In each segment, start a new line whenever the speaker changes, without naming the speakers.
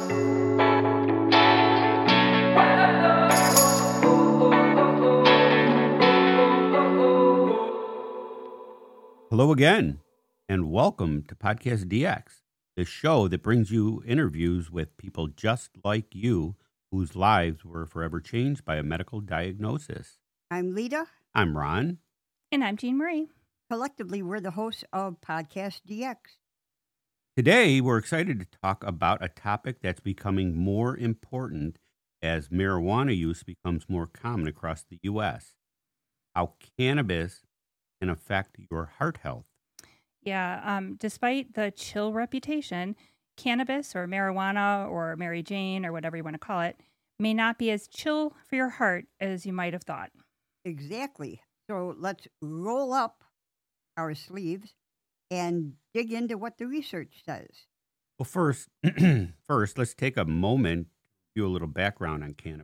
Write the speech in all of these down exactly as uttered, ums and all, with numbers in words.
Hello again, and welcome to Podcast D X, the show that brings you interviews with people just like you whose lives were forever changed by a medical diagnosis.
I'm Lita.
I'm Ron.
And I'm Jean Marie.
Collectively, we're the hosts of Podcast D X.
Today, we're excited to talk about a topic that's becoming more important as marijuana use becomes more common across the U S. How cannabis can affect your heart health.
Yeah, um, despite the chill reputation, cannabis or marijuana or Mary Jane or whatever you want to call it may not be as chill for your heart as you might have thought.
Exactly. So let's roll up our sleeves and dig into what the research says.
Well, first, first, let's take a moment to do a little background on cannabis.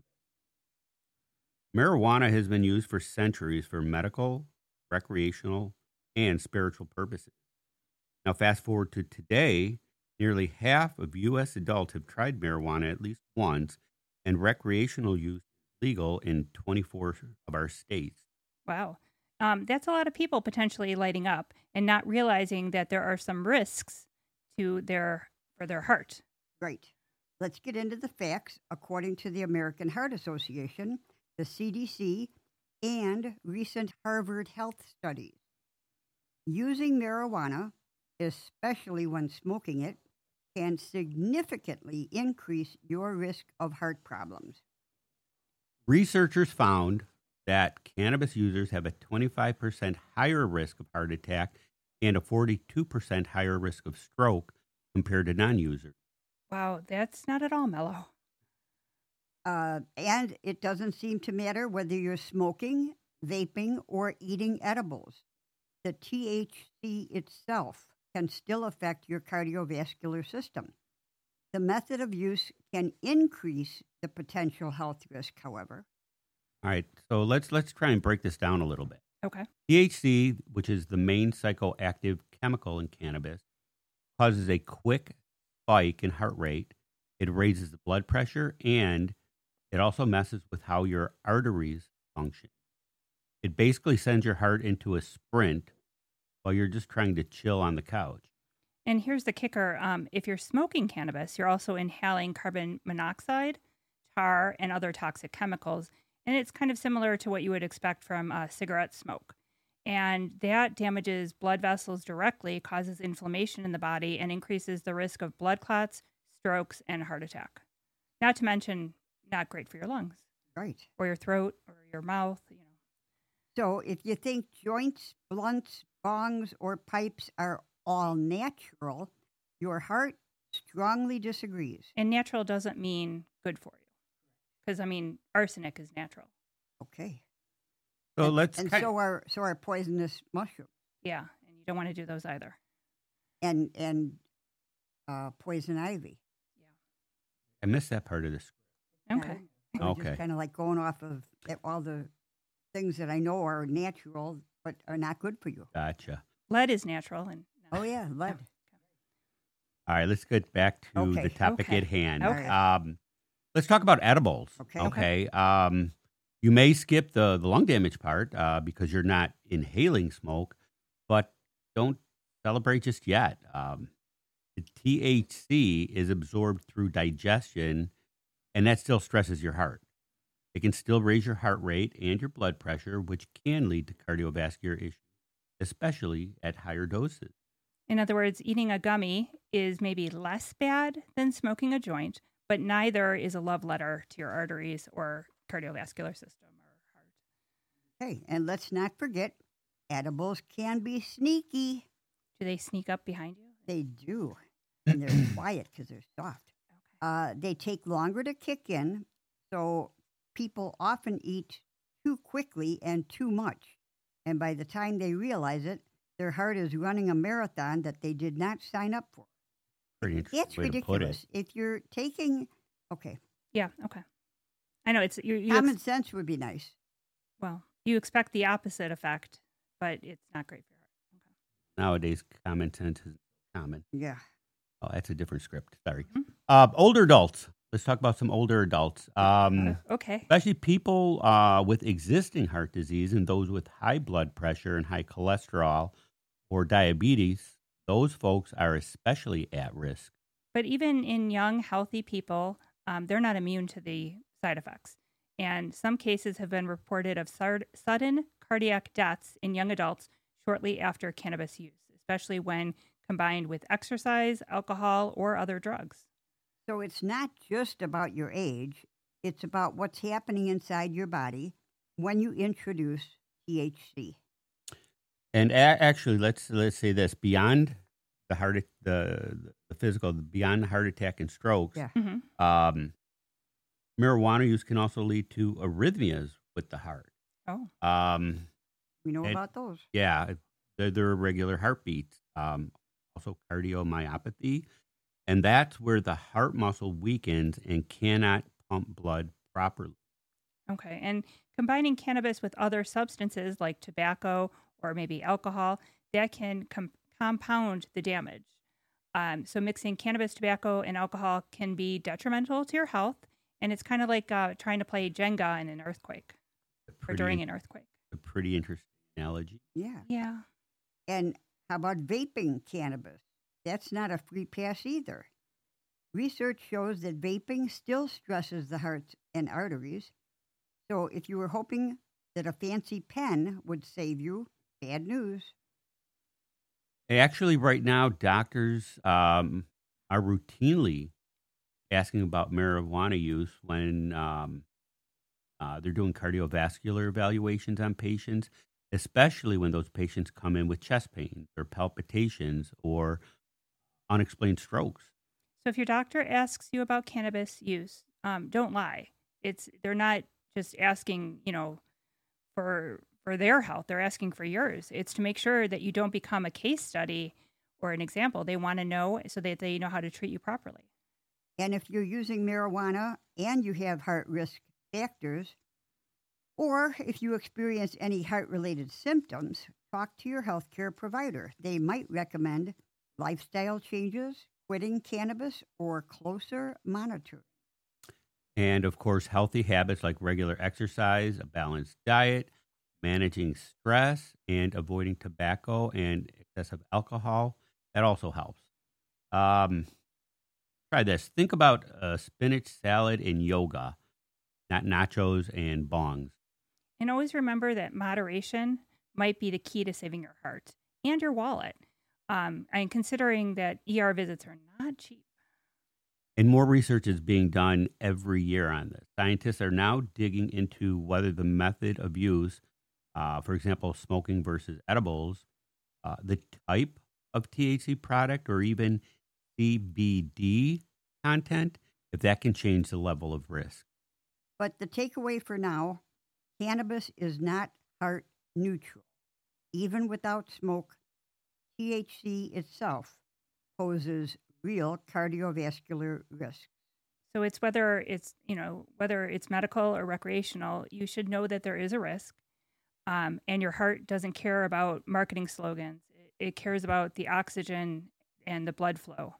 Marijuana has been used for centuries for medical, recreational, and spiritual purposes. Now, fast forward to today, nearly half of U S adults have tried marijuana at least once, and recreational use is legal in twenty-four of our states.
Wow. Um, that's a lot of people potentially lighting up and not realizing that there are some risks to their for their heart.
Right. Let's get into the facts. According to the American Heart Association, the C D C, and recent Harvard Health studies, using marijuana, especially when smoking it, can significantly increase your risk of heart problems.
Researchers found that cannabis users have a twenty-five percent higher risk of heart attack and a forty-two percent higher risk of stroke compared to non-users.
Wow, that's not at all mellow.
Uh, and it doesn't seem to matter whether you're smoking, vaping, or eating edibles. The T H C itself can still affect your cardiovascular system. The method of use can increase the potential health risk, however.
All right, so let's let's try and break this down a little bit.
Okay.
T H C, which is the main psychoactive chemical in cannabis, causes a quick spike in heart rate. It raises the blood pressure, and it also messes with how your arteries function. It basically sends your heart into a sprint while you're just trying to chill on the couch.
And here's the kicker. Um, if you're smoking cannabis, you're also inhaling carbon monoxide, tar, and other toxic chemicals. And it's kind of similar to what you would expect from uh, cigarette smoke. And that damages blood vessels directly, causes inflammation in the body, and increases the risk of blood clots, strokes, and heart attack. Not to mention, not great for your lungs.
Right.
Or your throat, or your mouth, you know.
So if you think joints, blunts, bongs, or pipes are all natural, your heart strongly disagrees.
And natural doesn't mean good for you. Because, I mean, arsenic is natural.
Okay.
So
and,
let's
and
kind
so are so are poisonous mushrooms.
Yeah, and you don't want to do those either.
And and uh, poison ivy.
I missed that part of this.
Okay.
I, I was
Okay.
just kind of like going off of all the things that I know are natural but are not good for you.
Gotcha.
Lead is natural. and
Oh yeah, lead.
Okay.
All right, let's get back to
Okay,
the topic
okay,
at hand.
okay.
Um, let's talk about edibles.
Okay.
Okay. Um, you may skip the, the lung damage part uh, because you're not inhaling smoke, but don't celebrate just yet. Um, the T H C is absorbed through digestion, and that still stresses your heart. It can still raise your heart rate and your blood pressure, which can lead to cardiovascular issues, especially at higher doses.
In other words, eating a gummy is maybe less bad than smoking a joint, but neither is a love letter to your arteries or cardiovascular system or heart.
Okay, and let's not forget, edibles can be sneaky.
Do they sneak up behind you?
They do, and they're quiet because they're soft.
Okay.
Uh, they take longer to kick in, so people often eat too quickly and too much. And by the time they realize it, their heart is running a marathon that they did not sign up for.
Pretty interesting
It's
way to put it.
ridiculous. If you're taking, okay,
Yeah, okay. I know it's you. you
common
ex-
sense would be nice.
well, you expect the opposite effect, but it's not great for your heart. Okay.
Nowadays, common sense is common.
Yeah.
Oh, that's a different script. Sorry.
Mhm.
Uh, older adults. Let's talk about some older adults. Um,
Uh, okay.
especially people uh, with existing heart disease and those with high blood pressure and high cholesterol or diabetes. Those folks are especially at risk.
But even in young, healthy people, um, they're not immune to the side effects. And some cases have been reported of sud- sudden cardiac deaths in young adults shortly after cannabis use, especially when combined with exercise, alcohol, or other drugs.
So it's not just about your age, it's about what's happening inside your body when you introduce T H C.
And a- actually, let's let's say this: beyond the heart, the the physical, beyond the heart attack and strokes,
Yeah.
Mm-hmm.
um, marijuana use can also lead to arrhythmias with the heart.
Oh,
Um,
We know
And-
about those.
yeah, they're, they're irregular heartbeats. Um, also cardiomyopathy, and that's where the heart muscle weakens and cannot pump blood properly.
okay. And combining cannabis with other substances like tobacco or maybe alcohol, that can com- compound the damage. Um, so mixing cannabis, tobacco, and alcohol can be detrimental to your health. And it's kind of like uh, trying to play Jenga in an earthquake
A
or
pretty,
during an earthquake.
a pretty interesting analogy.
Yeah.
Yeah.
And how about vaping cannabis? That's not a free pass either. Research shows that vaping still stresses the heart and arteries. So if you were hoping that a fancy pen would save you, bad news.
Actually, right now, doctors um, are routinely asking about marijuana use when um, uh, they're doing cardiovascular evaluations on patients, especially when those patients come in with chest pain or palpitations or unexplained strokes.
So if your doctor asks you about cannabis use, um, don't lie. It's they're not just asking, you know, for for their health. They're asking for yours. It's to make sure that you don't become a case study or an example. They want to know so that they know how to treat you properly.
And if you're using marijuana and you have heart risk factors, or if you experience any heart related symptoms, talk to your healthcare provider. They might recommend lifestyle changes, quitting cannabis, or closer monitoring.
And of course, healthy habits like regular exercise, a balanced diet, managing stress, and avoiding tobacco and excessive alcohol. That also helps. Um, try this. Think about a spinach salad and yoga, not nachos and bongs.
And always remember that moderation might be the key to saving your heart and your wallet. Um, and considering that E R visits are not cheap.
And more research is being done every year on this. Scientists are now digging into whether the method of use, uh, for example, smoking versus edibles, uh, the type of T H C product, or even C B D content, if that can change the level of risk.
But the takeaway for now, cannabis is not heart neutral. Even without smoke, T H C itself poses real cardiovascular risks.
So it's whether it's, you know, whether it's medical or recreational, you should know that there is a risk. Um, and your heart doesn't care about marketing slogans. It, it cares about the oxygen and the blood flow.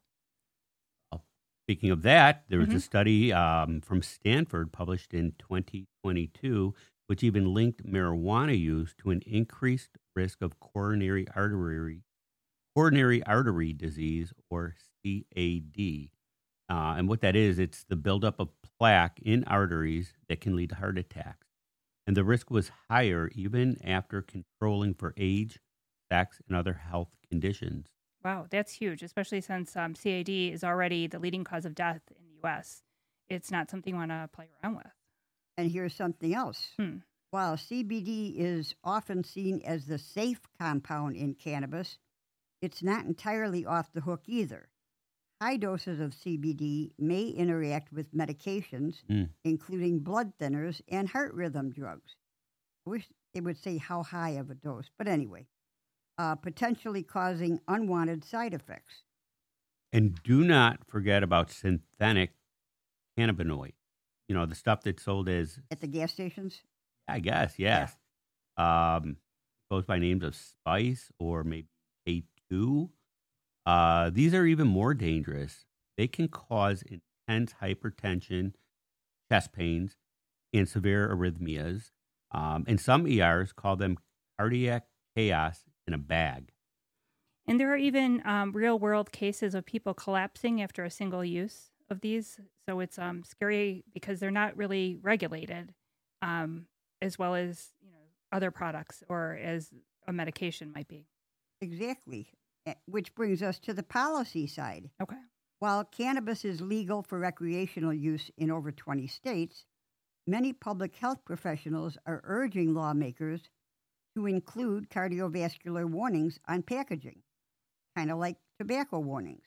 Speaking of that, there was
Mhm.
a study um, from Stanford published in twenty twenty-two, which even linked marijuana use to an increased risk of coronary artery coronary artery disease, or C A D. Uh, and what that is, it's the buildup of plaque in arteries that can lead to heart attacks. And the risk was higher even after controlling for age, sex, and other health conditions.
Wow, that's huge, especially since um, C A D is already the leading cause of death in the U S. It's not something you want to play around with.
And here's something else.
Hmm.
While C B D is often seen as the safe compound in cannabis, it's not entirely off the hook either. High doses of C B D may interact with medications,
Mm.
including blood thinners and heart rhythm drugs. I wish they would say how high of a dose, but anyway, uh, potentially causing unwanted side effects.
And do not forget about synthetic cannabinoids. You know, the stuff that's sold as,
At the gas stations?
I guess, yes. Um, goes by names of Spice or maybe K two. Uh, these are even more dangerous. They can cause intense hypertension, chest pains, and severe arrhythmias. Um, and some E Rs call them cardiac chaos in a bag.
And there are even um, real world cases of people collapsing after a single use of these. So it's um, scary because they're not really regulated, um, as well as you know other products or as a medication might be.
Exactly. Eh, Which brings us to the policy side.
Okay.
While cannabis is legal for recreational use in over twenty states, many public health professionals are urging lawmakers to include cardiovascular warnings on packaging, kind of like tobacco warnings.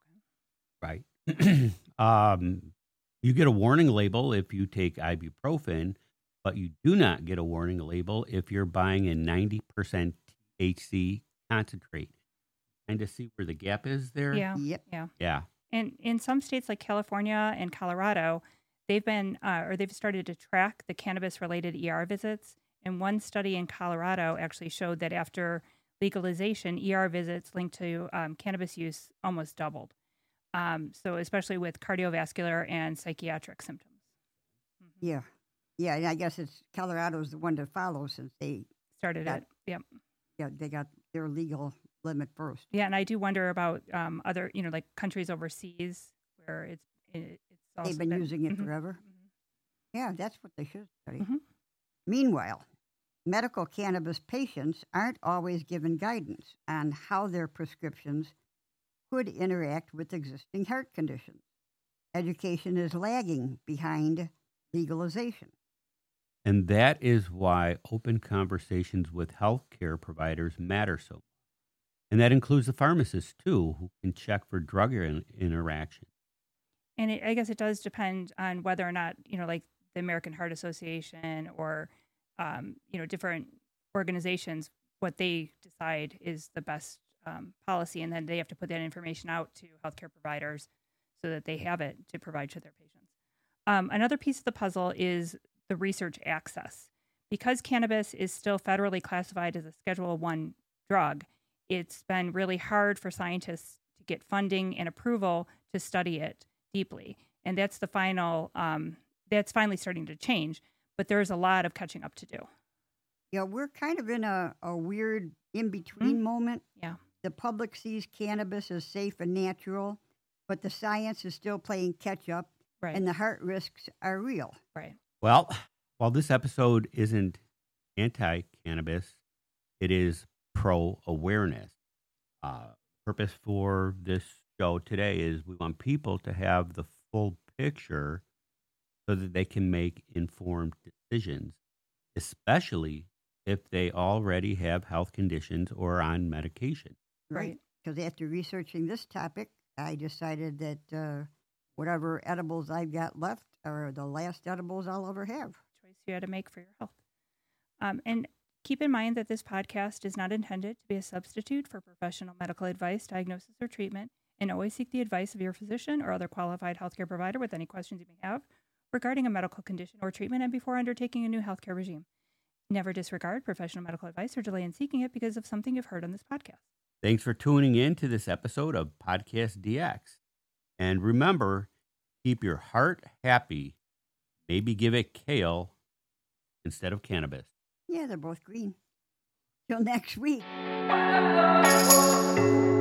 Okay.
Right. um, you get a warning label if you take ibuprofen, but you do not get a warning label if you're buying a ninety percent T H C concentrate. Kind of see where the gap is there?
Yeah.
Yep.
Yeah.
Yeah.
And in some states like California and Colorado, they've been uh, or they've started to track the cannabis-related E R visits. And one study in Colorado actually showed that after legalization, E R visits linked to um, cannabis use almost doubled. Um, so especially with cardiovascular and psychiatric symptoms. Mm-hmm.
Yeah. Yeah, and I guess it's Colorado's the one to follow since they
Started
Got-
it. Yep.
yeah, they got their legal limit first.
Yeah, and I do wonder about um, other, you know, like countries overseas where it's it, it's also
They've been using it
Mhm.
forever.
Mhm.
Yeah, that's what they should study.
Mhm.
Meanwhile, medical cannabis patients aren't always given guidance on how their prescriptions could interact with existing heart conditions. Education is lagging behind legalization.
And that is why open conversations with healthcare providers matter so much. And that includes the pharmacists, too, who can check for drug in- interaction.
And it, I guess it does depend on whether or not, you know, like the American Heart Association or, um, you know, different organizations, what they decide is the best um, policy. And then they have to put that information out to healthcare providers so that they have it to provide to their patients. Um, another piece of the puzzle is the research access. Because cannabis is still federally classified as a Schedule One drug, it's been really hard for scientists to get funding and approval to study it deeply. And that's the final, um, that's finally starting to change, but there's a lot of catching up to do.
Yeah, we're kind of in a, a weird in-between moment.
Yeah.
The public sees cannabis as safe and natural, but the science is still playing catch-up,
Right.
and the heart risks are real.
Right.
Well, while this episode isn't anti-cannabis, it is pro-awareness. Uh, purpose for this show today is we want people to have the full picture so that they can make informed decisions, especially if they already have health conditions or are on medication.
Right.
Because after researching this topic, I decided that uh, whatever edibles I've got left are the last edibles I'll ever have.
Choice you had to make for your health. Um, and keep in mind that this podcast is not intended to be a substitute for professional medical advice, diagnosis, or treatment, and always seek the advice of your physician or other qualified healthcare provider with any questions you may have regarding a medical condition or treatment and before undertaking a new healthcare regime. Never disregard professional medical advice or delay in seeking it because of something you've heard on this podcast.
Thanks for tuning in to this episode of Podcast D X. And remember, keep your heart happy. Maybe give it kale instead of cannabis.
Yeah, they're both green. Till next week.